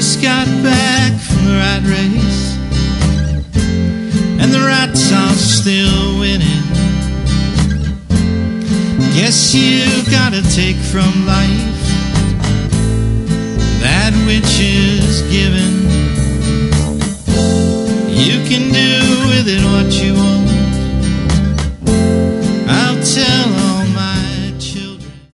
just got back from the rat race, and the rats are still winning. Guess you gotta take from life that which is given. You can do with it what you want.